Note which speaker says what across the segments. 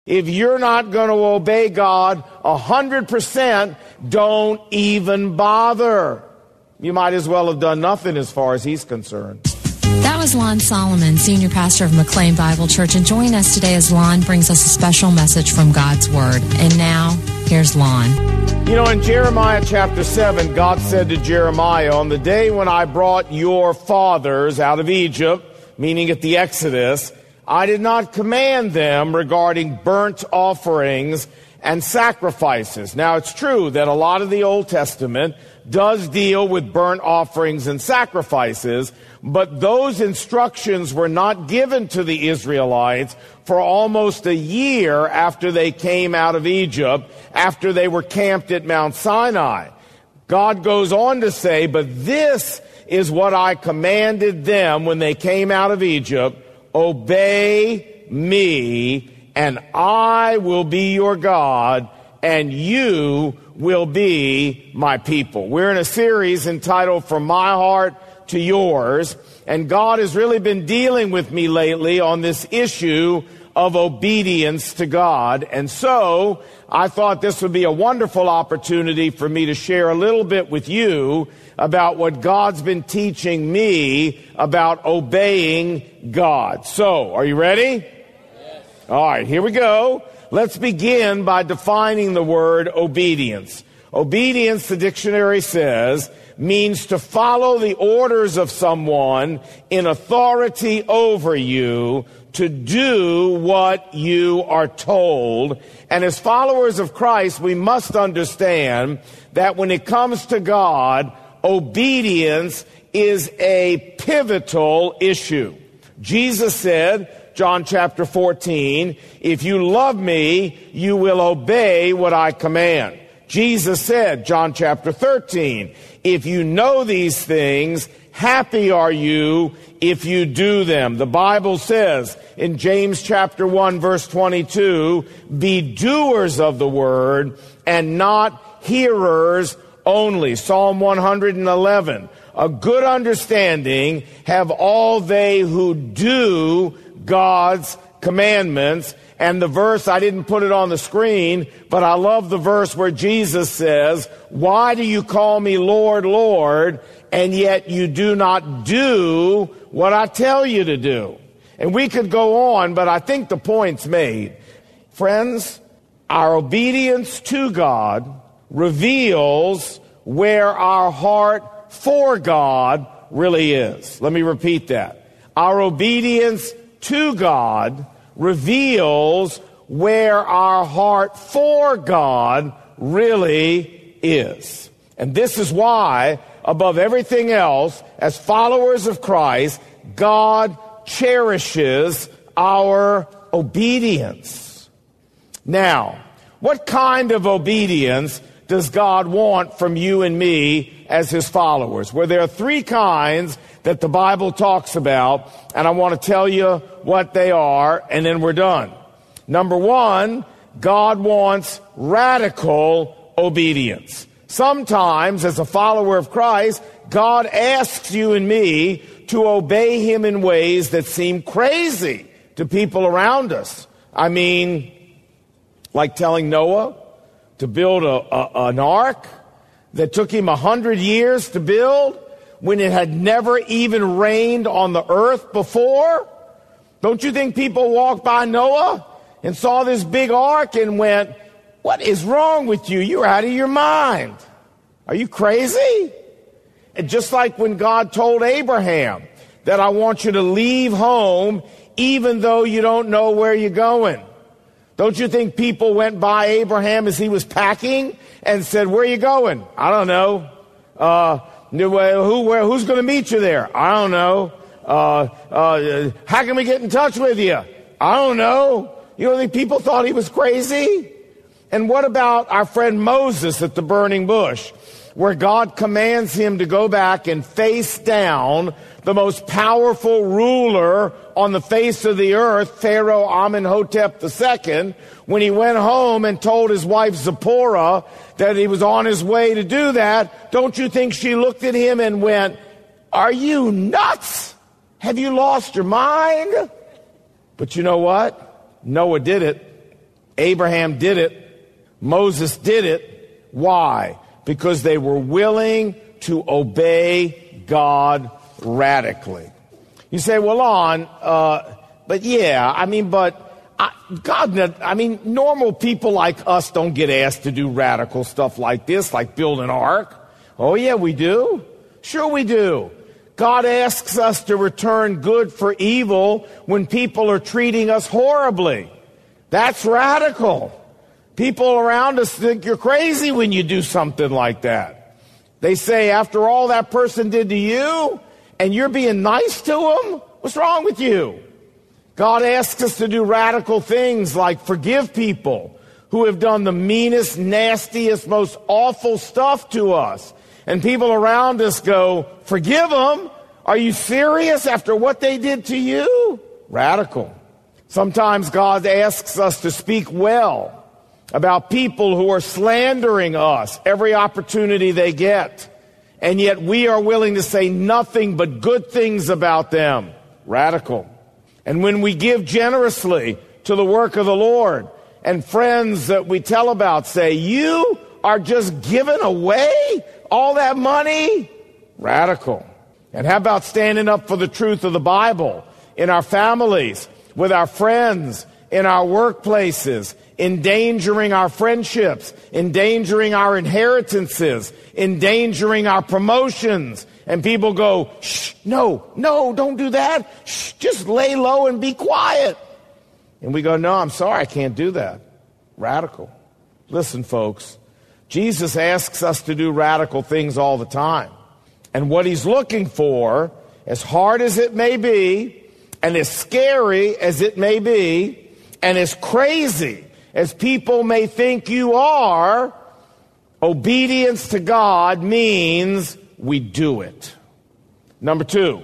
Speaker 1: If you're not going to obey God 100%, don't even bother. You might as well have done nothing as far as he's concerned.
Speaker 2: That was Lon Solomon, Senior Pastor of McLean Bible Church. And join us today as Lon brings us a special message from God's Word. And now, here's Lon.
Speaker 1: You know, in Jeremiah chapter 7, God said to Jeremiah, on the day when I brought your fathers out of Egypt, meaning at the Exodus, I did not command them regarding burnt offerings and sacrifices. Now, it's true that a lot of the Old Testament does deal with burnt offerings and sacrifices, but those instructions were not given to the Israelites for almost a year after they came out of Egypt, after they were camped at Mount Sinai. God goes on to say, but this is what I commanded them when they came out of Egypt: obey me, and I will be your God, and you will be my people. We're in a series entitled From My Heart to Yours, and God has really been dealing with me lately on this issue of obedience to God. And so I thought this would be a wonderful opportunity for me to share a little bit with you about what God's been teaching me about obeying God. So, are you ready? Yes. All right, here we go. Let's begin by defining the word obedience. Obedience, the dictionary says, means to follow the orders of someone in authority over you, to do what you are told. And as followers of Christ, we must understand that when it comes to God, obedience is a pivotal issue. Jesus said, John chapter 14, if you love me, you will obey what I command. Jesus said, John chapter 13, if you know these things, happy are you if you do them. The Bible says in James chapter 1 verse 22, be doers of the word and not hearers only. Psalm 111, a good understanding have all they who do God's commandments. And the verse, I didn't put it on the screen, but I love the verse where Jesus says, why do you call me Lord, Lord, and yet you do not do what I tell you to do? And we could go on, but I think the point's made. Friends, our obedience to God reveals where our heart for God really is. Let me repeat that. Our obedience to God reveals where our heart for God really is. And this is why, above everything else, as followers of Christ, God cherishes our obedience. Now, what kind of obedience does God want from you and me as his followers? Well, there are three kinds that the Bible talks about, and I want to tell you what they are, and then we're done. Number one, God wants radical obedience. Sometimes, as a follower of Christ, God asks you and me to obey him in ways that seem crazy to people around us. I mean, like telling Noah to build an ark that took him 100 years to build when it had never even rained on the earth before. Don't you think people walked by Noah and saw this big ark and went, what is wrong with you? You're out of your mind. Are you crazy? And just like when God told Abraham that I want you to leave home even though you don't know where you're going. Don't you think people went by Abraham as he was packing and said, where are you going? I don't know. Who's going to meet you there? I don't know. How can we get in touch with you? I don't know. You don't think people thought he was crazy? And what about our friend Moses at the burning bush, where God commands him to go back and face down the most powerful ruler on the face of the earth, Pharaoh Amenhotep II, when he went home and told his wife Zipporah that he was on his way to do that? Don't you think she looked at him and went, are you nuts? Have you lost your mind? But you know what? Noah did it. Abraham did it. Moses did it. Why? Because they were willing to obey God radically. You say, well, normal people like us don't get asked to do radical stuff like this, like build an ark. Oh, yeah, we do. Sure we do. God asks us to return good for evil when people are treating us horribly. That's radical. People around us think you're crazy when you do something like that. They say, after all that person did to you, and you're being nice to them, what's wrong with you? God asks us to do radical things like forgive people who have done the meanest, nastiest, most awful stuff to us. And people around us go, forgive them? Are you serious after what they did to you? Radical. Sometimes God asks us to speak well about people who are slandering us every opportunity they get. And yet we are willing to say nothing but good things about them. Radical. And when we give generously to the work of the Lord, and friends that we tell about say, you are just giving away all that money? Radical. And how about standing up for the truth of the Bible in our families, with our friends, in our workplaces, endangering our friendships, endangering our inheritances, endangering our promotions? And people go, shh, no, don't do that. Shh, just lay low and be quiet. And we go, no, I'm sorry, I can't do that. Radical. Listen, folks, Jesus asks us to do radical things all the time. And what he's looking for, as hard as it may be, and as scary as it may be, and as crazy as people may think you are, obedience to God means we do it. Number two,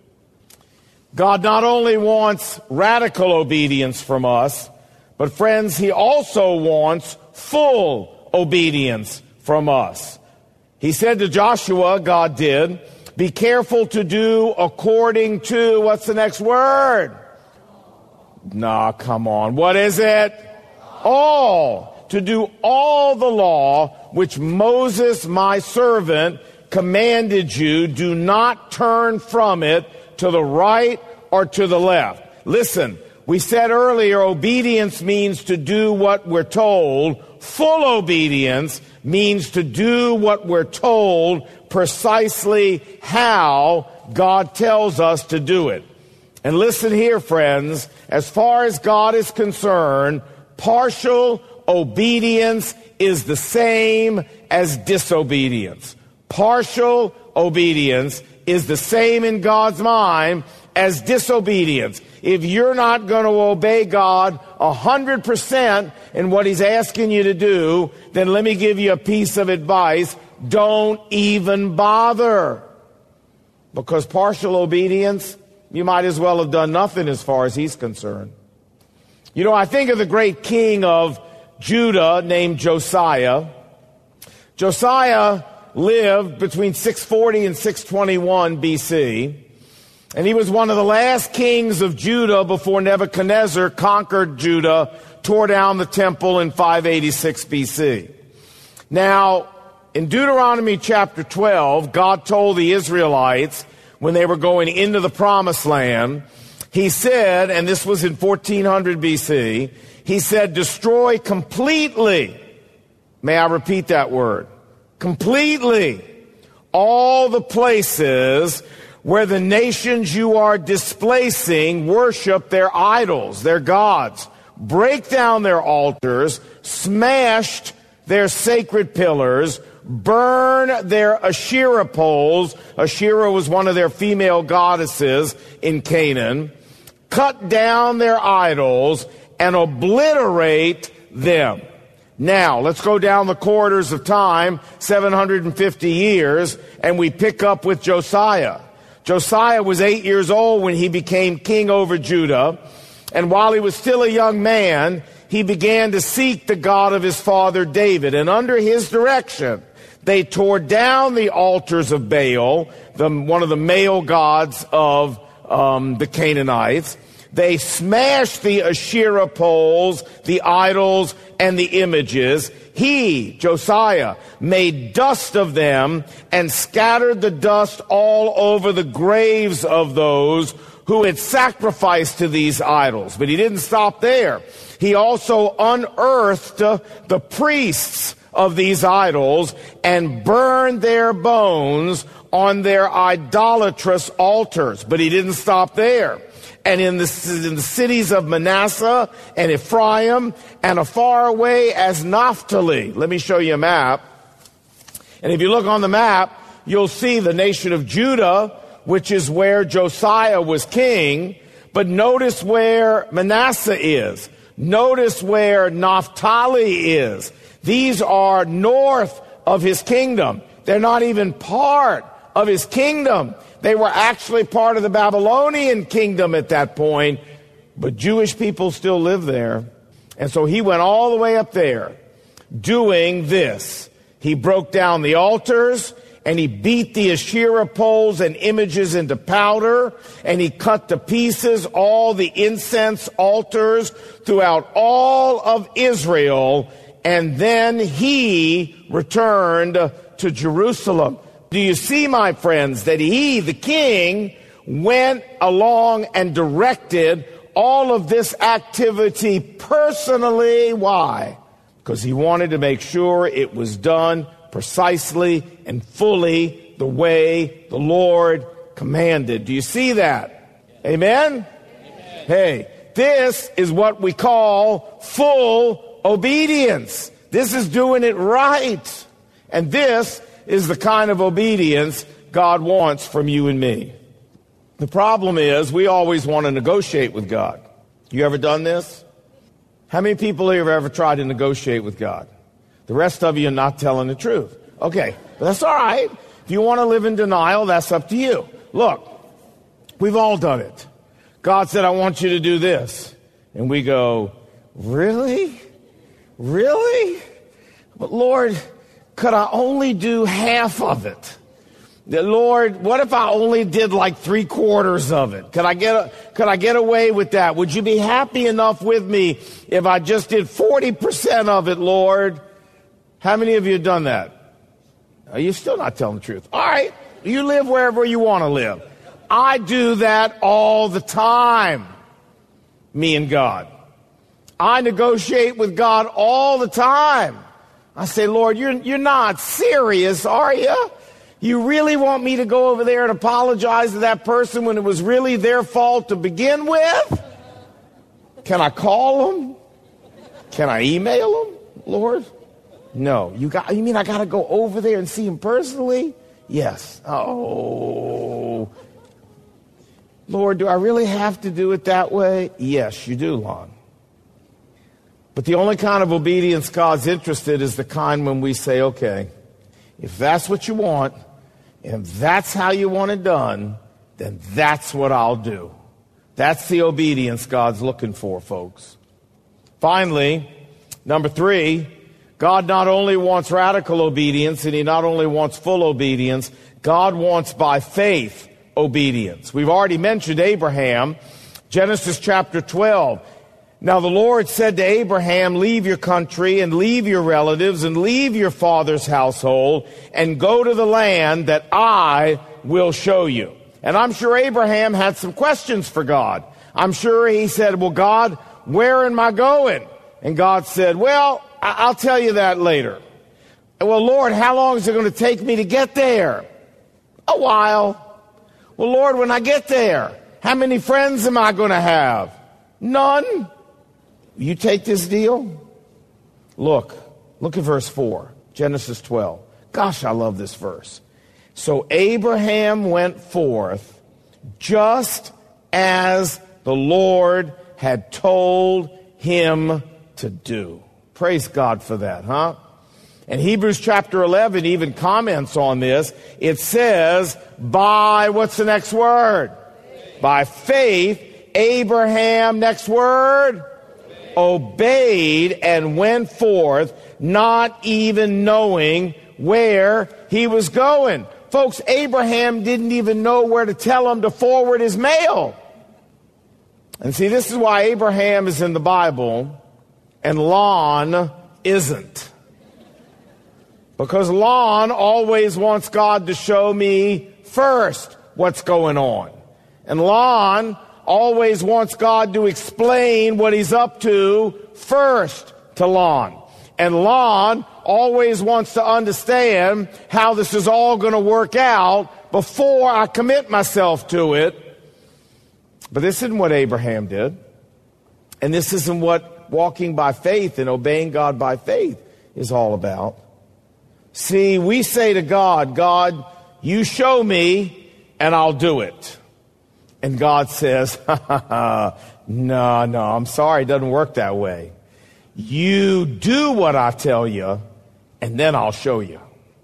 Speaker 1: God not only wants radical obedience from us, but friends, he also wants full obedience from us. He said to Joshua, God did, be careful to do according to, what's the next word? Nah, come on. What is it? All. To do all the law which Moses, my servant, commanded you. Do not turn from it to the right or to the left. Listen, we said earlier, obedience means to do what we're told. Full obedience means to do what we're told precisely how God tells us to do it. And listen here, friends, as far as God is concerned, partial obedience is the same as disobedience. Partial obedience is the same in God's mind as disobedience. If you're not going to obey God 100% in what he's asking you to do, then let me give you a piece of advice. Don't even bother. Because partial obedience, you might as well have done nothing as far as he's concerned. You know, I think of the great king of Judah named Josiah. Josiah lived between 640 and 621 BC. And he was one of the last kings of Judah before Nebuchadnezzar conquered Judah, tore down the temple in 586 BC. Now, in Deuteronomy chapter 12, God told the Israelites when they were going into the promised land, he said, and this was in 1400 BC, he said, destroy completely. May I repeat that word? Completely. All the places where the nations you are displacing worship their idols, their gods. Break down their altars, smashed their sacred pillars, burn their Asherah poles. Asherah was one of their female goddesses in Canaan. Cut down their idols and obliterate them. Now, let's go down the corridors of time, 750 years, and we pick up with Josiah. Josiah was 8 years old when he became king over Judah, and while he was still a young man, he began to seek the God of his father David, and under his direction, they tore down the altars of Baal, one of the male gods of the Canaanites. They smashed the Asherah poles, the idols, and the images. He, Josiah, made dust of them and scattered the dust all over the graves of those who had sacrificed to these idols. But he didn't stop there. He also unearthed the priests of these idols and burned their bones on their idolatrous altars. But he didn't stop there. And in the cities of Manasseh and Ephraim and as far away as Naphtali. Let me show you a map. And if you look on the map, you'll see the nation of Judah, which is where Josiah was king. But notice where Manasseh is. Notice where Naphtali is. These are north of his kingdom. They're not even part of his kingdom. They were actually part of the Babylonian kingdom at that point, but Jewish people still live there. And so he went all the way up there doing this. He broke down the altars, and he beat the Asherah poles and images into powder, and he cut to pieces all the incense altars throughout all of Israel, and then he returned to Jerusalem. Do you see, my friends, that he, the king, went along and directed all of this activity personally? Why? Because he wanted to make sure it was done precisely and fully the way the Lord commanded. Do you see that? Amen? Amen. Hey, this is what we call full obedience. This is doing it right. And this is the kind of obedience God wants from you and me. The problem is we always want to negotiate with God. You ever done this? How many people here have ever tried to negotiate with God? The rest of you are not telling the truth. Okay, but that's all right. If you want to live in denial, that's up to you. Look, we've all done it. God said, I want you to do this. And we go, really? Really? But Lord, could I only do half of it? Lord, what if I only did like 3/4 of it? Could I get away with that? Would you be happy enough with me if I just did 40% of it, Lord? How many of you have done that? Are you still not telling the truth? All right, you live wherever you want to live. I do that all the time, me and God. I negotiate with God all the time. I say, Lord, you're not serious, are you? You really want me to go over there and apologize to that person when it was really their fault to begin with? Can I call them? Can I email them, Lord? No. You mean I got to go over there and see him personally? Yes. Oh. Lord, do I really have to do it that way? Yes, you do, Lon. But the only kind of obedience God's interested is the kind when we say, okay, if that's what you want, and if that's how you want it done, then that's what I'll do. That's the obedience God's looking for, folks. Finally, number 3, God not only wants radical obedience, and he not only wants full obedience, God wants by faith obedience. We've already mentioned Abraham, Genesis chapter 12. Now the Lord said to Abraham, leave your country and leave your relatives and leave your father's household and go to the land that I will show you. And I'm sure Abraham had some questions for God. I'm sure he said, well, God, where am I going? And God said, well, I'll tell you that later. Well, Lord, how long is it going to take me to get there? A while. Well, Lord, when I get there, how many friends am I going to have? None. You take this deal? Look at verse 4, Genesis 12. Gosh, I love this verse. So Abraham went forth just as the Lord had told him to do. Praise God for that, huh? And Hebrews chapter 11 even comments on this. It says, by, what's the next word? Faith. By faith, Abraham, next word? Obeyed and went forth, not even knowing where he was going. Folks, Abraham didn't even know where to tell him to forward his mail. And see, this is why Abraham is in the Bible and Lon isn't. Because Lon always wants God to show me first what's going on. And Lon always wants God to explain what he's up to first to Lon. And Lon always wants to understand how this is all going to work out before I commit myself to it. But this isn't what Abraham did. And this isn't what walking by faith and obeying God by faith is all about. See, we say to God, God, you show me and I'll do it. And God says, no, I'm sorry, it doesn't work that way. You do what I tell you, and then I'll show you.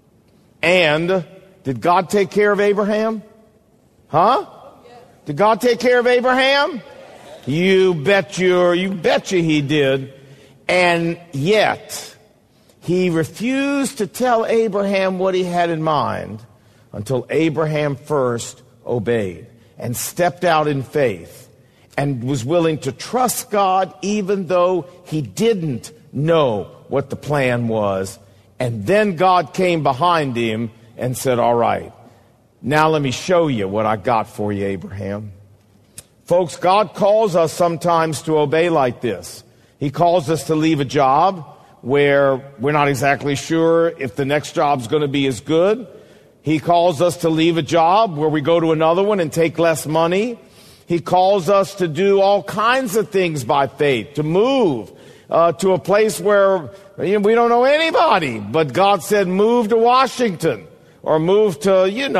Speaker 1: And did God take care of Abraham? Huh? Did God take care of Abraham? You betcha he did. And yet, he refused to tell Abraham what he had in mind until Abraham first obeyed and stepped out in faith and was willing to trust God even though he didn't know what the plan was. And then God came behind him and said, all right, now let me show you what I got for you, Abraham. Folks, God calls us sometimes to obey like this. He calls us to leave a job where we're not exactly sure if the next job's going to be as good. He calls us to leave a job where we go to another one and take less money. He calls us to do all kinds of things by faith, to move to a place where we don't know anybody. But God said, move to Washington or move to,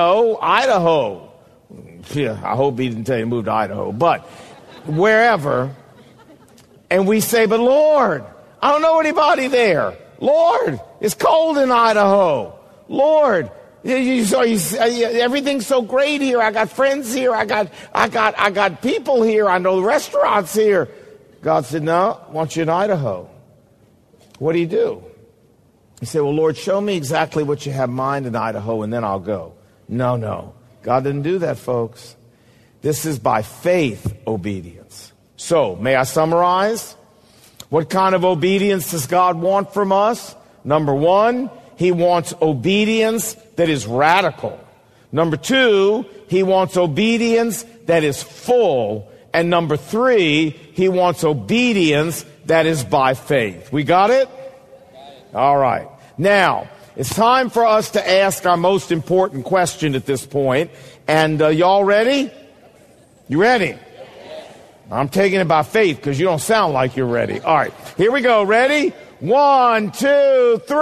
Speaker 1: Idaho. Yeah, I hope he didn't tell you to move to Idaho, but wherever. And we say, but Lord, I don't know anybody there. Lord, it's cold in Idaho. Lord, everything's so great here. I got friends here. I got people here. I know restaurants here. God said, no, I want you in Idaho. What do you do? He said, well, Lord, show me exactly what you have in mind in Idaho, and then I'll go. No. God didn't do that, folks. This is by faith obedience. So, may I summarize? What kind of obedience does God want from us? Number one, he wants obedience that is radical. Number two, he wants obedience that is full. And number three, he wants obedience that is by faith. We got it? All right. Now, it's time for us to ask our most important question at this point. And y'all ready? You ready? I'm taking it by faith because you don't sound like you're ready. All right, here we go. Ready? 1, 2, 3.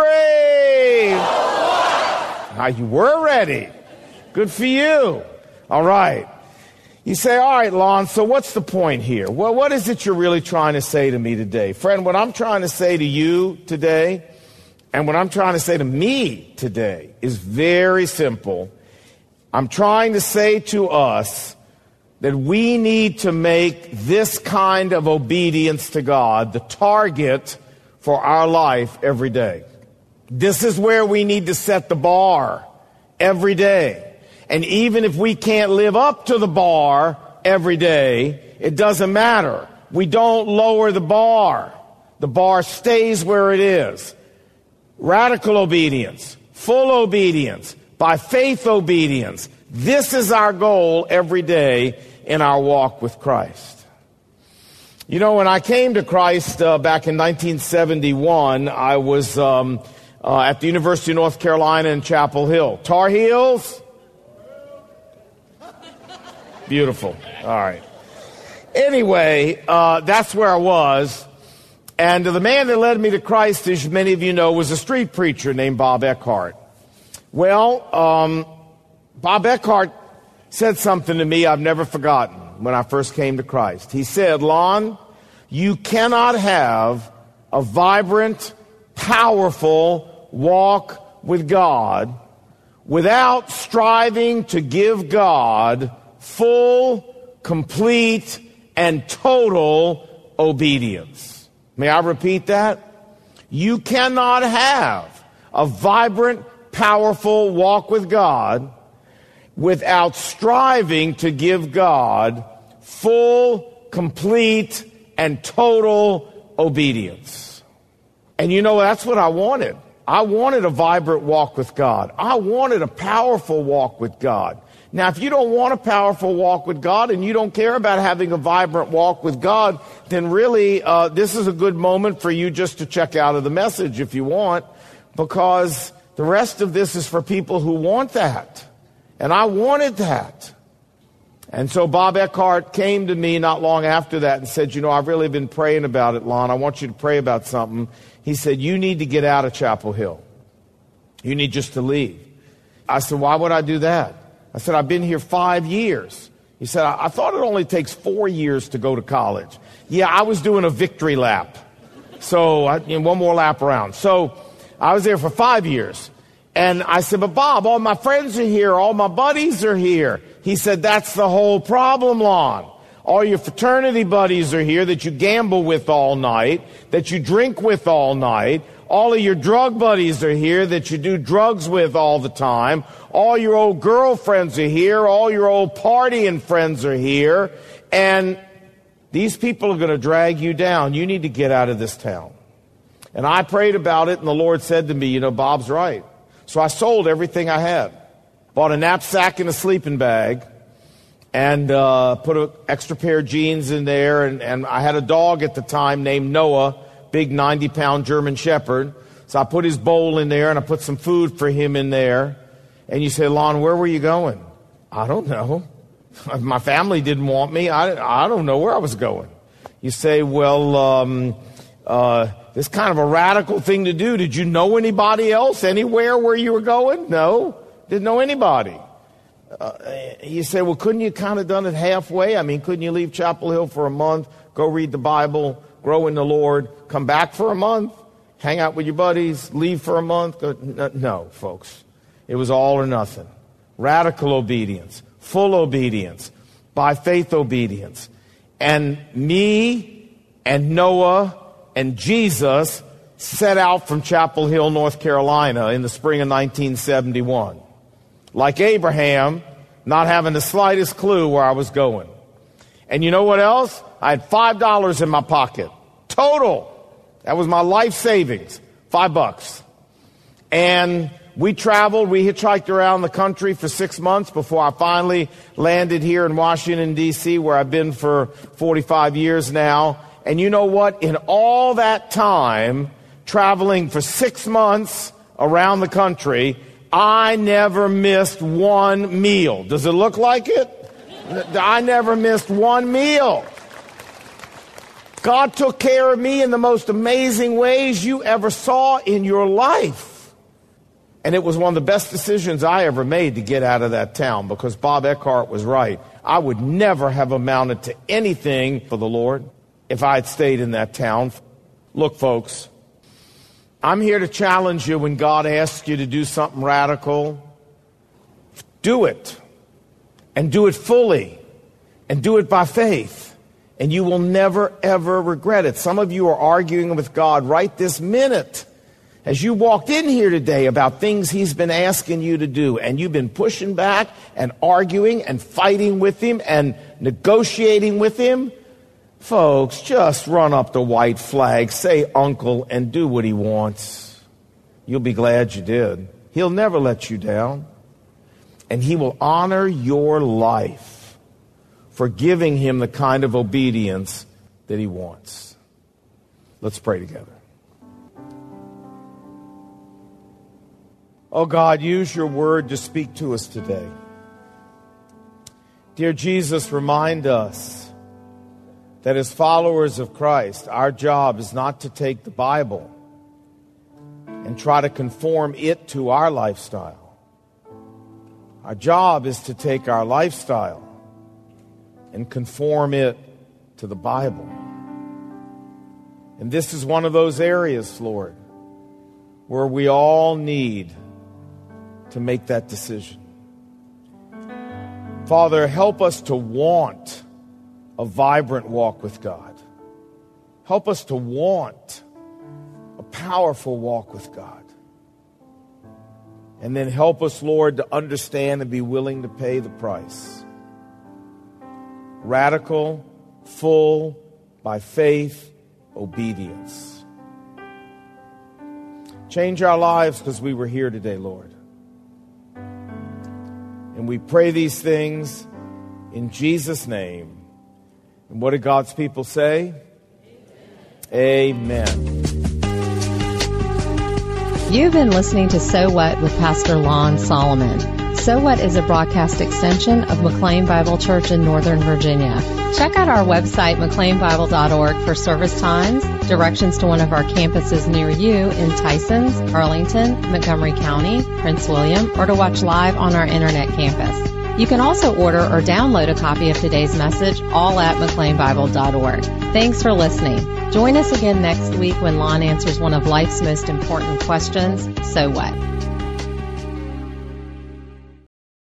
Speaker 1: Now you were ready. Good for you. All right. You say, all right, Lon, so what's the point here? Well, what is it you're really trying to say to me today? Friend, what I'm trying to say to you today and what I'm trying to say to me today is very simple. I'm trying to say to us that we need to make this kind of obedience to God the target for our life every day. This is where we need to set the bar every day. And even if we can't live up to the bar every day, it doesn't matter. We don't lower the bar. The bar stays where it is. Radical obedience, full obedience, by faith obedience. This is our goal every day in our walk with Christ. You know, when I came to Christ back in 1971, I was at the University of North Carolina in Chapel Hill. Tar Heels? Beautiful. All right. Anyway, that's where I was. And the man that led me to Christ, as many of you know, was a street preacher named Bob Eckhart. Well, Bob Eckhart said something to me I've never forgotten when I first came to Christ. He said, Lon, you cannot have a vibrant, powerful walk with God without striving to give God full, complete, and total obedience. May I repeat that? You cannot have a vibrant, powerful walk with God without striving to give God full, complete, and total obedience. And you know, that's what I wanted. I wanted a vibrant walk with God. I wanted a powerful walk with God. Now, if you don't want a powerful walk with God and you don't care about having a vibrant walk with God, then really this is a good moment for you just to check out of the message if you want, because the rest of this is for people who want that. And I wanted that. And so Bob Eckhart came to me not long after that and said, you know, I've really been praying about it, Lon. I want you to pray about something. He said, you need to get out of Chapel Hill. You need just to leave. I said, why would I do that? I said, I've been here 5 years. He said, I thought it only takes 4 years to go to college. Yeah, I was doing a victory lap. So, one more lap around. So, I was there for 5 years. And I said, but Bob, all my friends are here. All my buddies are here. He said, that's the whole problem, Lon. All your fraternity buddies are here that you gamble with all night, that you drink with all night. All of your drug buddies are here that you do drugs with all the time. All your old girlfriends are here. All your old partying friends are here. And these people are going to drag you down. You need to get out of this town. And I prayed about it, and the Lord said to me, you know, Bob's right. So I sold everything I had. Bought a knapsack and a sleeping bag, and put an extra pair of jeans in there. And I had a dog at the time named Noah, big 90-pound German Shepherd. So I put his bowl in there, and I put some food for him in there. And you say, Lon, where were you going? I don't know. My family didn't want me. I don't know where I was going. You say, well, this kind of a radical thing to do. Did you know anybody else anywhere where you were going? No, didn't know anybody. You say, well, couldn't you kind of done it halfway? I mean, couldn't you leave Chapel Hill for a month, go read the Bible, grow in the Lord, come back for a month, hang out with your buddies, leave for a month? No, folks. It was all or nothing. Radical obedience, full obedience, by faith obedience. And me and Noah and Jesus set out from Chapel Hill, North Carolina in the spring of 1971. Like Abraham, not having the slightest clue where I was going. And you know what else? I had $5 in my pocket. Total. That was my life savings. $5. And we traveled, we hitchhiked around the country for 6 months before I finally landed here in Washington, D.C., where I've been for 45 years now. And you know what? In all that time, traveling for 6 months around the country, I never missed one meal. Does it look like it? I never missed one meal. God took care of me in the most amazing ways you ever saw in your life. And it was one of the best decisions I ever made to get out of that town, because Bob Eckhart was right. I would never have amounted to anything for the Lord if I had stayed in that town. Look, folks, I'm here to challenge you. When God asks you to do something radical, do it. And do it fully. And do it by faith. And you will never, ever regret it. Some of you are arguing with God right this minute as you walked in here today about things He's been asking you to do. And you've been pushing back and arguing and fighting with Him and negotiating with Him. Folks, just run up the white flag, say uncle, and do what He wants. You'll be glad you did. He'll never let you down. And He will honor your life for giving Him the kind of obedience that He wants. Let's pray together. Oh God, use your word to speak to us today. Dear Jesus, remind us that as followers of Christ, our job is not to take the Bible and try to conform it to our lifestyle. Our job is to take our lifestyle and conform it to the Bible. And this is one of those areas, Lord, where we all need to make that decision. Father, help us to want a vibrant walk with God. Help us to want a powerful walk with God. And then help us, Lord, to understand and be willing to pay the price. Radical, full, by faith, obedience. Change our lives because we were here today, Lord. And we pray these things in Jesus' name. And what did God's people say? Amen.
Speaker 2: You've been listening to So What with Pastor Lon Solomon. So What is a broadcast extension of McLean Bible Church in Northern Virginia. Check out our website, McLeanBible.org, for service times, directions to one of our campuses near you in Tysons, Arlington, Montgomery County, Prince William, or to watch live on our internet campus. You can also order or download a copy of today's message, all at McLeanBible.org. Thanks for listening. Join us again next week when Lon answers one of life's most important questions, so what?